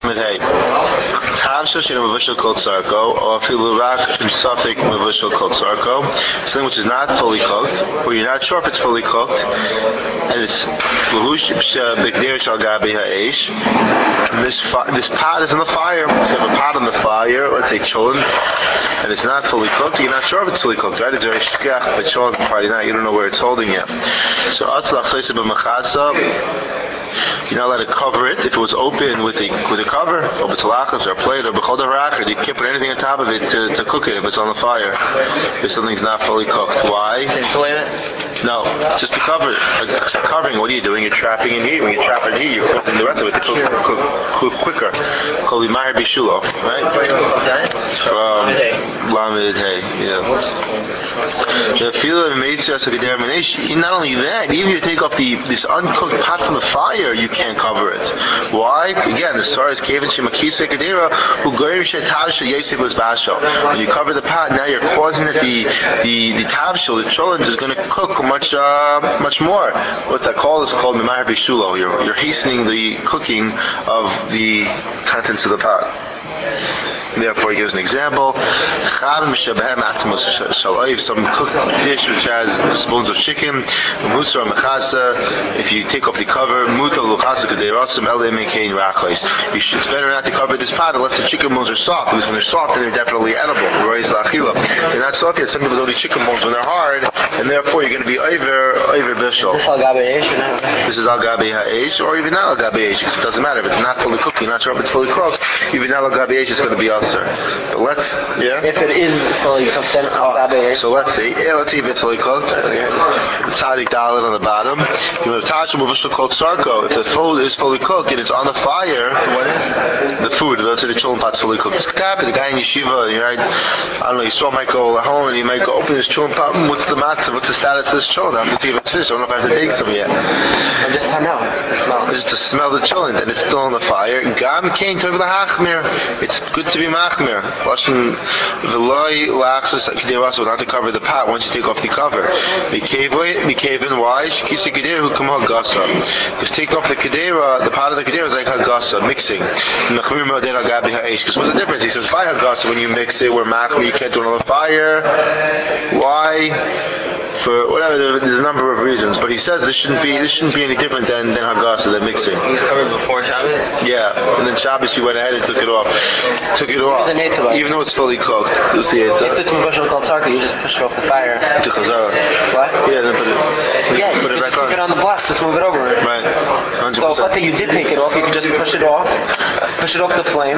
Hey, Havsha Shina Mavushal called Sarko, or Filurak in Suffolk Mavushal called Sarko, something which is not fully cooked, or you're not sure if it's fully cooked, and it's Lahush Bigdir Shal Gabi Ha'esh, and this pot is in the fire. So you have a pot on the fire, let's say cholent, and it's not fully cooked, you're not sure if it's fully cooked, right? It's very shkach, but cholent Friday night, you don't know where it's holding yet. So Atzlach Chaysa B'Machasa, you're not allowed to cover it. If it was open with a cover, or b'talachas or a plate or b'chol davar, you can't put anything on top of it to cook it if it's on the fire. If something's not fully cooked. Why? To insulate it? No, just to cover it. Covering, what are you doing? You're trapping in heat. When you trap in heat, you're cooking the rest of it to cook quicker. Called Imahir Bishulo, right? What's that? From Lamed Hey, yeah. Not only that, even if you take off this uncooked pot from the fire, you can't cover it. Why? Again, the story is Kevin Shemakisa Kadira, who Goyim Shetavsha Yosef was Basho. When you cover the pot, now you're causing that the tavshel, the cholent, is going to cook much more. What's that called? It's called Memahir Bishulo. You're hastening the cooking of the contents of the pot. Therefore, he gives an example. Some cooked dish which has spoons of chicken. If you take off the cover, it's better not to cover this pot unless the chicken bones are soft. Because when they're soft, then they're definitely edible. They're not soft yet. Some people don't eat chicken bones when they're hard, and therefore you're going to be over bishul. Is this al gabi eish or not? This is al gabi ha'esh, or even not al gabi eish, because it doesn't matter if it's not fully cooked. You're not sure if it's fully cooked. Even not al gabi eish is going to be usher. But let's, If it is fully cooked, then al gabi eish. So let's see. Let's see if it's fully cooked. The tzadik dalet on the bottom. You have tasha muvashal called sarko. If the food is fully cooked and it's on the fire, what is the food? Let's say the cholent pot's fully cooked. It's the guy in yeshiva. Right? I don't know. You saw Mike go home and he might go open his cholent pot. What's the matzah? What's the status of this cholent? I have to see if it's finished. I don't know if I have to take some yet. I just don't know. Just to smell the cholent, and it's still on the fire. Gam kain tov lahachmir. It's good to be machmir. Lashon v'loy lachsus k'deras, not to cover the pot once you take off the cover. Mikevin, why? Shkisa k'dera hu k'mal gasa. Because take off the k'dera, the pot of the k'dera is like hagasa, mixing. Nachmir me'odin agabi ha'esh. Because what's the difference? He says by hagasa when you mix it, where machmir you can't do it on the fire. Why? For whatever, there's a number of reasons, but he says this shouldn't be any different than hagasa, than mixing. It was covered before Shabbos? Yeah, and then Shabbos you went ahead and took it off. Even though it's fully cooked. If it's mubashal called sarka, you just push it off the fire. To chazara. What? Yeah, then put it back on. Keep it on the block, just move it over. Right. 100%. So if let's say you did take it off, you could just push it off the flame,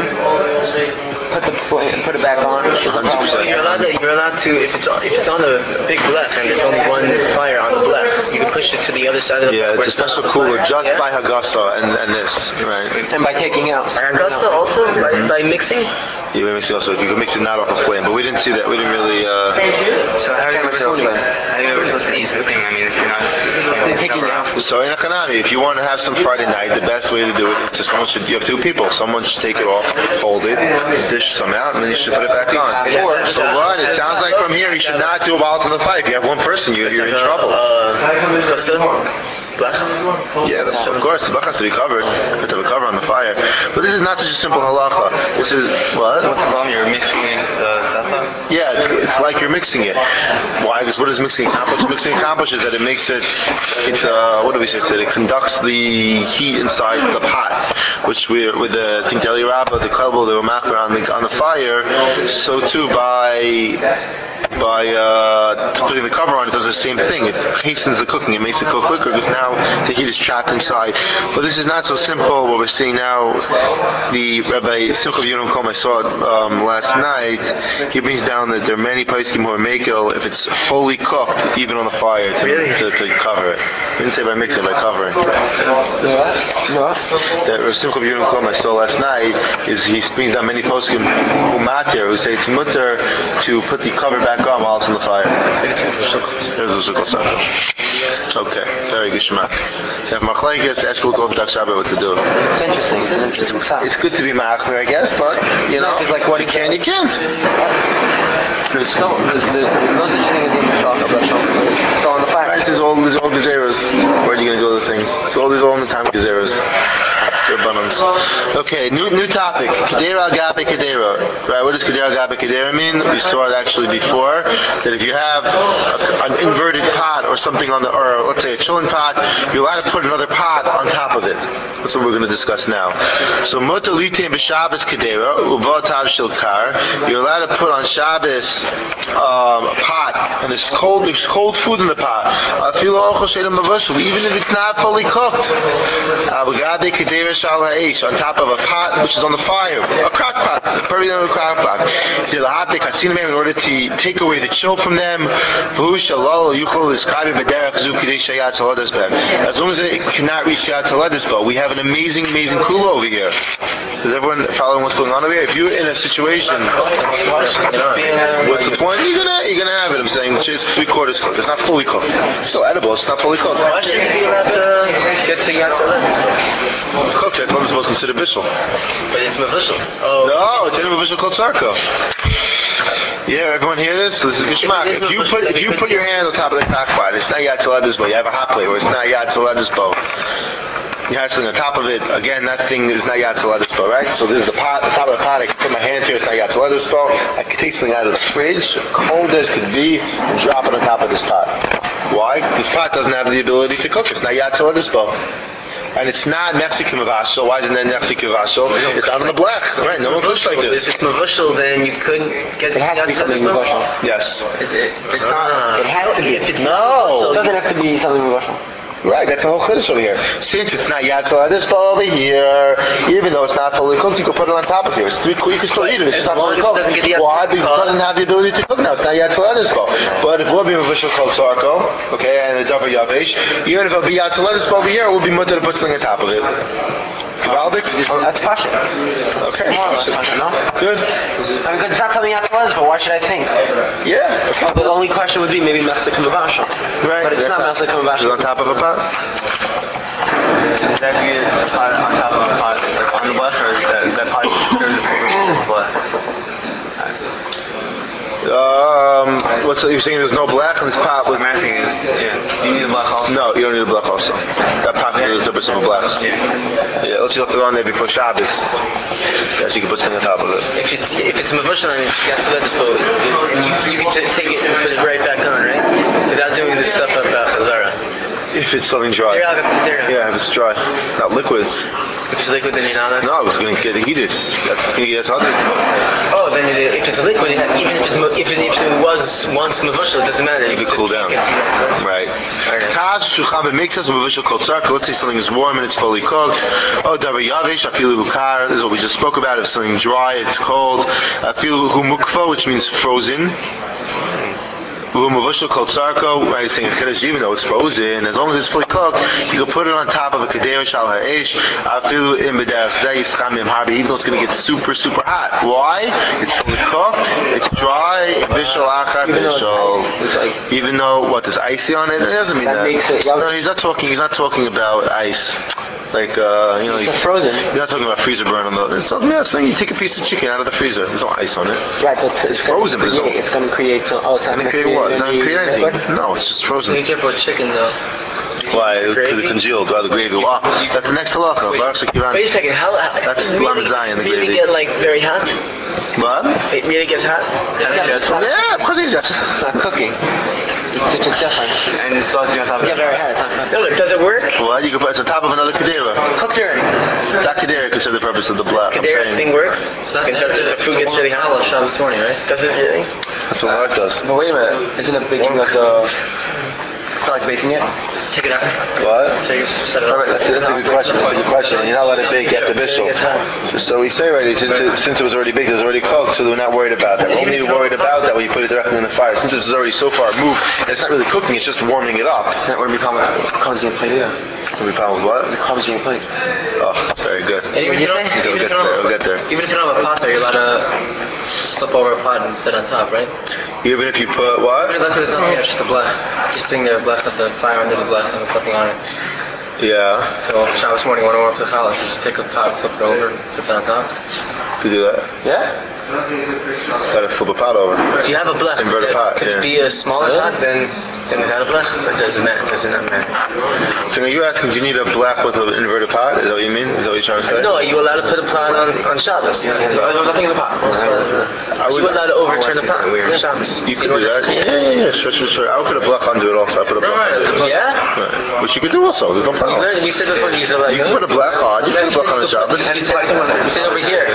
put it back on. 100%. You're allowed to if it's on the big blech and there's only one fire on the blech, you can push it to the other side of the blech. Yeah, it's a special cooler just by hagasa and this, right? And by taking out. Hagasa also by mixing? Yeah, by mixing also. You can mix it not off a flame, but we didn't see that. We didn't really. So how are you ever supposed to eat the thing? I mean, if you're not taking it out. So in a Hanami, if you want to have some Friday night, the best way to do it is you have two people. Someone should take it off, hold it, dish some out, and then you should put it back on. So what? It sounds like from here you should not do a while in the fight. If you have one person, you're in trouble. Yeah, of course, the blech has to be covered. You have to have a cover on the fire. But this is not such a simple halacha. This is what? What's the problem? You're mixing the stuff up? Yeah, it's like you're mixing it. Why? Because what does mixing accomplish? Mixing accomplishes that it makes it. What do we say? It conducts the heat inside the pot, which with the Deli Rabba, the Kalbo, the Ramakra on the fire. So too by putting the cover on, it does the same thing. It hastens the cooking. It makes it cook quicker because now the heat is trapped inside. But this is not so simple. What we're seeing now, the Rabbi Simcha Yonam Kom I saw last night, he brings down that there are many poskim who are makel if it's fully cooked, even on the fire, to cover it. He didn't say by mixing, by covering. That Rabbi Simcha Yonam Kom I saw last night is he brings down many poskim who matter, who say it's mutter to put the cover back on while it's in the fire. Okay, very good shema. If Machlekes Eshkol Kol B'Dak Shabbat, what to do? It's interesting. It's an interesting stuff. It's good to be machmir, I guess, but you know, it's like what you can, you can't. There's no such thing as the Mishal HaBashal. It's still on the fire. Right, there's all gezeros. Where are you going to do other things? So all these all the time gezeros. Okay, new topic. Kedera agape kedera. Right, what does kedera agape kedera mean? We saw it actually before. That if you have an inverted pot or something on or let's say a chillin pot, you're allowed to put another pot on top of it. That's what we're going to discuss now. So mutar litain b'Shabbos kedera u'vatav shel kar. You're allowed to put on Shabbos a pot, and there's cold food in the pot. Even if it's not fully cooked. On top of a pot which is on the fire, a crock pot, probably a crock pot. In order to take away the chill from them, as long as it cannot reach Yad Saledisbo. We have an amazing kula over here. Is everyone following what's going on over here? If you're in a situation, what's the point? You're gonna have it. I'm saying it's 3/4 cooked. It's not fully cooked. It's still edible. It's not fully cooked. Why shouldn't it be allowed to get to Yad Saledisbo? Cooked. Yad Saledisbo is considered bishul. But it's mavishal. Oh. No, it's in a mavishal called sarko. Yeah, everyone hear this? This is Geshmak. If you put your hand on top of the crock pot, it's not Yad Saledisbo. You have a hot plate where it's not Yad Saledisbo. You have something on top of it. Again, that thing is not Yad Saledisbo, right? So this is the pot. The top of the pot, I can put my hand here. It's not Yad Saledisbo. I can take something out of the fridge, cold as could be, and drop it on top of this pot. Why? This pot doesn't have the ability to cook. It's not Yad Saledisbo. And it's not Mexican mavashal. Why isn't that Mexican mavashal? It's out on the black, right? No one cooks like this. If it's mavashal, then you couldn't get It has to be something mavashal. Yes. It's not. It has to be. If it's No. It doesn't have to be something mavashal. Right, that's the whole chiddush over here. Since it's not Yad Saledisbo over here, even though it's not fully cooked, you can put it on top of here. It's you can still eat it. It's not fully cooked. Why? Because it doesn't have the ability to cook now. It's not Yad Saledisbo. But if it would be Mavishal Kol Sarko, okay, and a Davar Yavesh, even if it would be Yad Saledisbo over here, it would be mutter to put something on top of it. Kavaldik? That's pasha. Okay. More or less pasha, no? Good. I mean, because it's not something Yad Saledisbo, but why should I think? Yeah. Well, the only question would be maybe Mexican mavashal. Right. But it's not Mexican Is mavashal. it on top of a pot? So that be a pot on top of a pot, like on the black, or that pot goes over the black? What's you're saying? There's no black in this pot? What I'm asking is, do you need a black also? No, you don't need a black also. That pot is the purpose of a black. Yeah, let's see left it on there before Shabbos. Yes, you can put something on top of it. If it's mavashal and it's Yad Saledisbo, you can take it and put it right back on, right? Without doing this stuff about Chazara. If it's something dry. Yeah, if it's dry. Not liquids. If it's liquid, then you're not. No, it's going to get heated. That's going to get others. Oh, then if it's liquid, even if it was once mavashal, it doesn't matter. You can cool down. Right. Let's say something is warm and it's fully cooked. Oh, davar yavesh afilu hukar. This is what we just spoke about. If something dry, it's cold. Afilu humukfa, which means frozen. Right, saying even though it's frozen, as long as it's fully cooked, you can put it on top of a kedera shal ha'esh, even though it's going to get super hot. Why? It's fully cooked, it's dry, even though what, there's icy on it? It doesn't mean that. No, he's not talking about ice. Like it's frozen. You're not talking about freezer burn on the. It's saying you take a piece of chicken out of the freezer. There's no ice on it. Right, but it's frozen. It's going to create some. Oh, it's not going to create what? It's not going to create anything. No, it's just frozen. Be careful with chicken though. Why? The congealed, the gravy. Wow, that's the next halacha. Wait a second. That's Lamed Zion, the gravy. Really get like very hot? What? It really gets hot? Yeah, of course it gets. It's not cooking. It's different. And it's supposed to be on top of it. Yeah, very hot. It's not cooking. No, does it work? Well, you can put it on top of another kedera. Cooked already. That kedera could serve the purpose of the blood. Kedera thing works? The food gets really hot? Shabbos morning, right? Does it really? That's what Mark does. But wait a minute. Isn't it baking like a... It's not like baking it? Take it out. What? Set it up. That's a good question. You're not let it bake after bishul. So we say already, since it was already baked, it was already cooked, so we're not worried about that. We're only worried about that when you put it directly in the fire. Since this is already so far moved, and it's not really cooking, it's just warming it up. It's not where we call it crumbs in your plate either. We found what? The crumbs in your plate. Oh, very good. And even if you don't, We'll get there. Even if you don't have a pot there, you're allowed to flip over a pot and sit on top, right? Even if you put what? Let's say there's nothing there, just a black. Just sitting there, black with the fire under the black and flipping on it. Yeah. So Shabbos morning, when I warm up the challah, you just take a pot, flip it over, put it on top. You do that? Yeah? Gotta flip a pot over. If you have a blech, Invert a pot, could yeah. it be a smaller pot than without a blech? Or does it matter? Does it not matter? So now you're asking, do you need a black with an inverted pot? Is that what you mean? Is that what you're trying to say? No, are you allowed to put a pot on Shabbos? There's nothing in the pot. Are you allowed to overturn the pot on Shabbos? You could do that. Yeah. Sure. I would put a black under it also. I put a black under it. Yeah? Right. Which you could do also. There's no problem. We said before he's allowed. You can put a black on. You can put a black on the Shabbos. He said over here.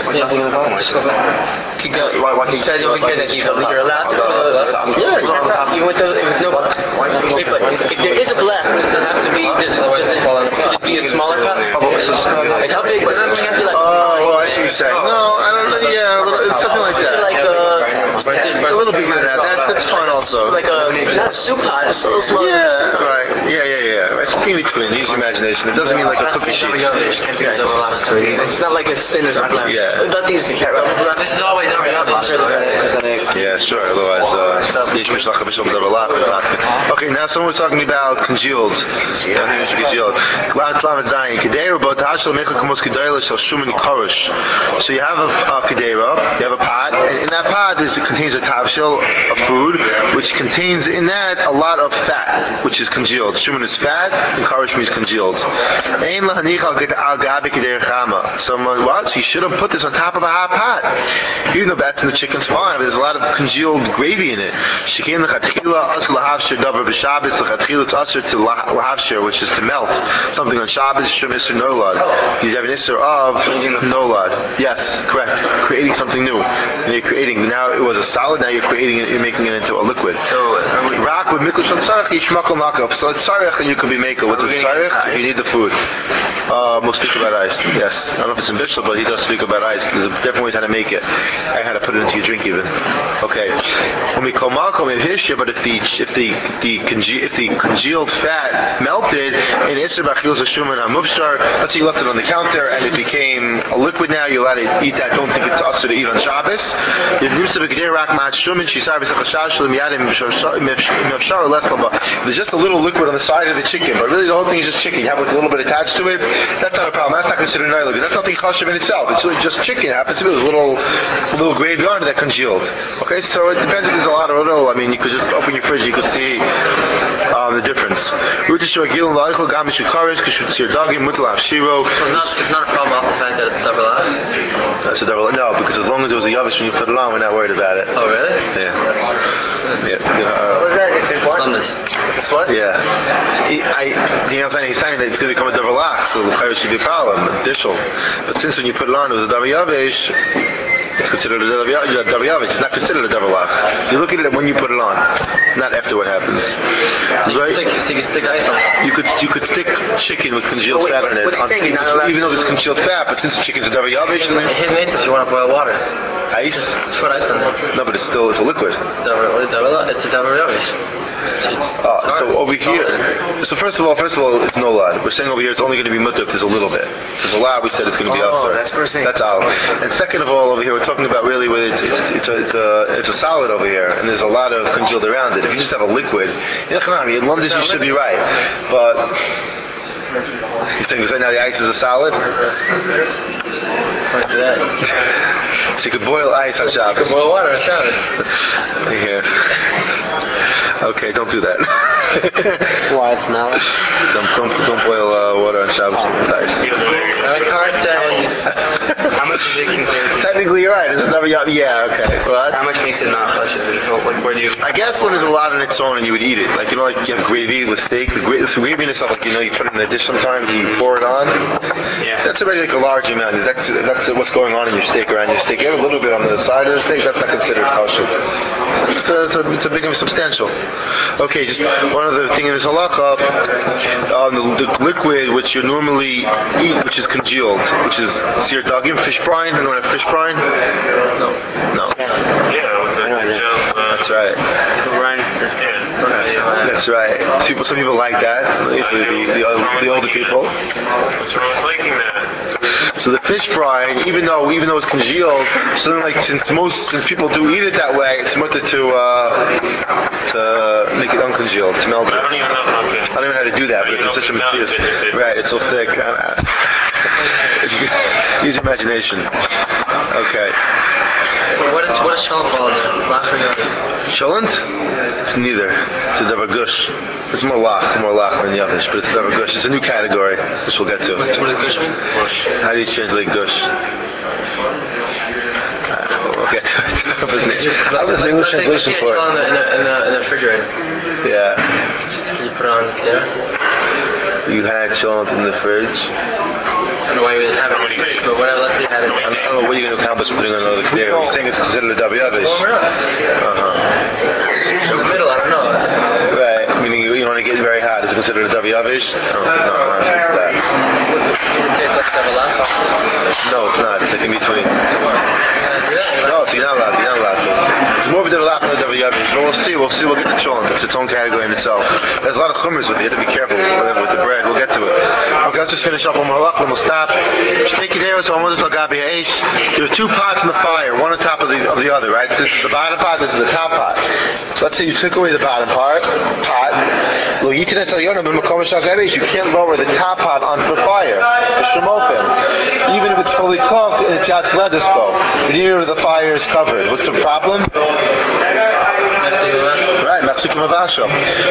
He said over here that you're allowed to put a even with no blech. Wait, but if there is a blech, does it have to be? Could it be a smaller pot? Like how big? Does it can't be like? Oh, I see what you're saying. No, I don't know. Yeah, it's something like that. Like a little bigger than that. That's fine also. Like not soup pot. It's a little smaller. Yeah, right. Yeah. It's something in between. Use your imagination. It doesn't mean like a cookie sheet. It's not like as thin as a blech. Yeah. What about these? This is always Yeah, sure. Otherwise, okay, now someone was talking about congealed. So you have a kedera, you have a pot, and in that pot contains a tavshil, a food, which contains in that a lot of fat, which is congealed. Shuman is fat, and karesh means congealed. So what? So you shouldn't put this on top of a hot pot. Even though that's in the chicken's fine, but there's a lot of congealed gravy in it. It's to lahavshir, which is to melt something on Shabbos. Isser nolad. You have an isser of nolad. Yes, correct. Creating something new. And you're creating. Now it was a solid. Now you're creating it. You're making it into a liquid. So rak with mikush on tzarech yishmakol nakaf. So it's tzarech, and you could be makel. What's a tzarech? If you need the food. We'll speak about ice. Yes, I don't know if it's in Bishul, but he does speak about ice. There's different ways how to make it. And how to put it into your drink even. Okay. But if the congealed fat melted in Isser Bachil Zashuman Hamubshar, let's say you left it on the counter and it became a liquid now, you're allowed to eat that. Don't think it's usher to eat on Shabbos. There's just a little liquid on the side of the chicken, but really the whole thing is just chicken. You have like a little bit attached to it. That's not a problem. That's not considered an because that's nothing chashiv in itself. It's really just chicken. It happens to be a little gravy on it that congealed. Okay, so it depends if there's a lot of oil. I mean, you could just open your fridge, you could see the difference. It's not a problem off the fact that it's double out? That's a double. No, because as long as it was a yavish when you put it on, we're not worried about it. Oh, really? Yeah, it's good. What was that? If it's what? If it's what? Yeah. He's saying that it's going to become a double lach, so the chayyus should be a problem, additional. But since when you put it on, it was a double yavish. It's considered a double yavish. It's not considered a double lach. You look at it when you put it on, not after what happens. So right? You can stick ice on top. You could stick chicken with congealed fat in it. What's he saying? You're not allowed even though there's congealed fat, but since the chicken's a double yavish, then His mate says you want to boil water. ice. Put ice on there. No, but it's a liquid. It's a double yavish. So over here, so first of all, it's no lot. We're saying over here it's only going to be mutter if there's a little bit. If there's a lot, we said it's going to be usher. That's first thing. That's all. And second of all, over here we're talking about really whether it's a solid over here, and there's a lot of congealed around it. If you just have a liquid, in London you should be right, but you're saying right now the ice is a solid. So you could boil ice on Shabbos. You could boil water on Shabbos. Yeah. Okay, don't do that. Why it's not? Don't boil water on Shabbos with ice. Car says, how much is it considered? Technically, you're right. It's never. Yeah. Okay. What? How much makes it not chashiv? So, like, where do you? I guess when there's a lot on its own and you would eat it, like like you have gravy with steak. The gravy and stuff, like you put it in a dish sometimes and you pour it on. Yeah. That's already like a large amount. That's what's going on in your steak around your steak. You have a little bit on the side of the steak. That's not considered kosher. It's a big and substantial. Okay, just one other thing in this halacha, the liquid which you normally eat, which is congealed, which is sear dagim, fish brine. Anyone have fish brine? No. Yeah, what's that? That's right. That's right. Some people like that. Usually the older people. What's wrong with liking that? So the fish brine, even though it's congealed, something like since people do eat it that way, it's mutter to make it uncongealed, to melt it. I don't even know how to do that, but it's such a material. Right, it's so thick. Use your imagination. Okay. What is cholent fall in there? Lach or yoni? Cholent? It's neither. It's a davar gush. It's more lach than yavish, but it's a davar gush. It's a new category, which we'll get to. What does gush mean? How do you translate gush? We'll get to it. I was an English translation for it. In the refrigerator. Yeah. You put it on there. You had cholent in the fridge. I don't know why we didn't have it in the fridge, but whatever. Let's say you had it. I don't know what you're going to accomplish putting on another kedera. You're saying it's considered a davar yavish. Warm it up. In the middle, I don't know. Right. Meaning you want to get very hot. Is it considered a davar yavish? No, not that. You would say it's like No, it's not. It's like in between. do that. No, so you're not allowed to. It's more of a davar lach than a davar yavish. But we'll see. We'll get the cholent. It's its own category in itself. There's a lot of chumras with it. You have to be careful with the bread. We'll get to it. Okay, let's just finish up on halach and we'll stop. There are two pots in the fire, one on top of the other, right? This is the bottom pot, this is the top pot. Let's say you took away the bottom pot. You can't lower the top pot onto the fire. Even if it's fully cooked and it's yatzledisco, the near of the fire is covered. What's the problem? Right, Machzik Mavashal.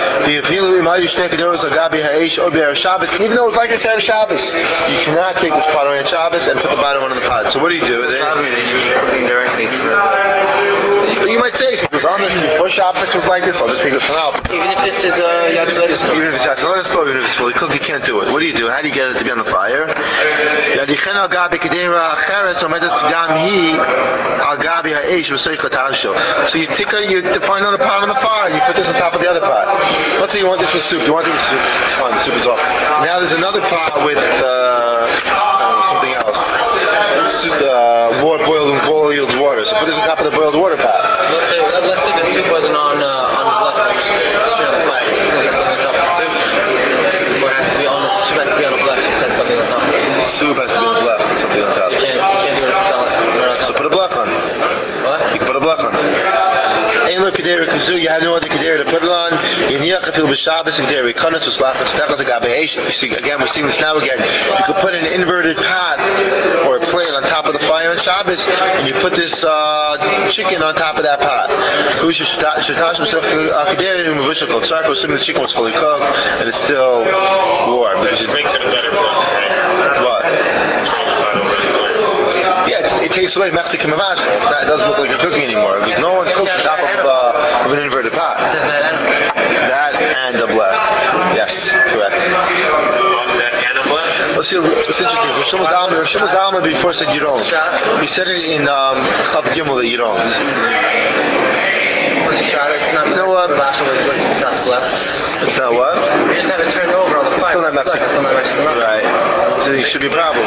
Even though it's like this on Shabbos, you cannot take this pot away on Shabbos and put the bottom one in the pot. So what do you do? Cooking directly through. You might say, since it was on this before Shabbos was like this, I'll just take it from now. Even if this is yatzledisco. Even if it's yatzledisco, even if it's fully cooked, you can't do it. What do you do? How do you get it to be on the fire? So you find another pot on the fire, you put this on top of the other pot. Let's say you want this with soup. You want it with soup. It's fine, the soup is off. Now there's another pot with something else. Boiled water. So put this on top of the boiled water pot. Let's say the soup wasn't on the left, straight on the fire. It says something on top of the soup. Or it has to be on the soup has to be on the left. It says something on top. Soup has to be on the left and something on top. You can't do it if it's on. So put a blech on. What? You can put a blech on. You have no other kedera to put it on. See, again, we're seeing this now again. You could put an inverted pot or a plate on top of the fire on Shabbos, and you put this chicken on top of that pot. Assuming the chicken was fully cooked and it's still warm. It makes it a better blend, right? What? Yeah, it tastes like Mexican mavash. It doesn't look like you're cooking anymore because no one cooks on top of an inverted pot. That and a blech. Yes, correct. That and a blend? It's interesting. Shmuel Zalman before said you don't. He said it in Chav Gimel that you don't. What's a shot? It's not. You know what? It's not the blech. It's not what? You just have it turned over on the fire. It's still not Mexican. Right. So it should be a problem.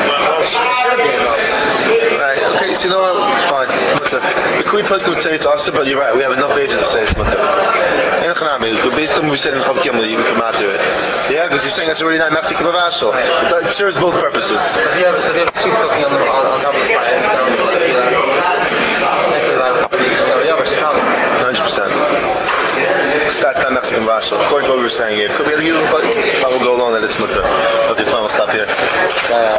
Right. Okay. So you know what? It's fine. The Kui Pesach would say it's awesome, but you're right. We have enough basis to say it's mutter. Based on what we said in Chav Gimel, you can come out to it. Yeah, because you're saying it's already not Mexican mavashal. It serves both purposes. So if you have soup cooking on top of the fire, it's not the blech. 100%. That's not Mexican mavashal. According to what we were saying here, could be other people, but I will go along that it's mutter. Okay, fine. We'll stop here.